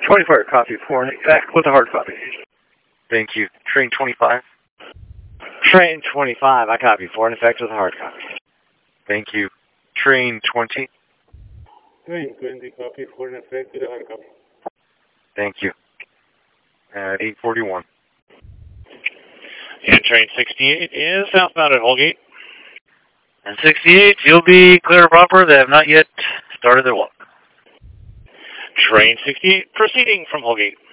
24, copy for back with a hard copy. Thank you. Train 25. Train 25, I copy for an effect with a hard copy. Thank you. Train 20. Train 20, copy for an effect with a hard copy. Thank you. At 8:41. And train 68 is southbound at Holgate. And 68, you'll be clear of proper. They have not yet started their walk. Train 68 proceeding from Holgate.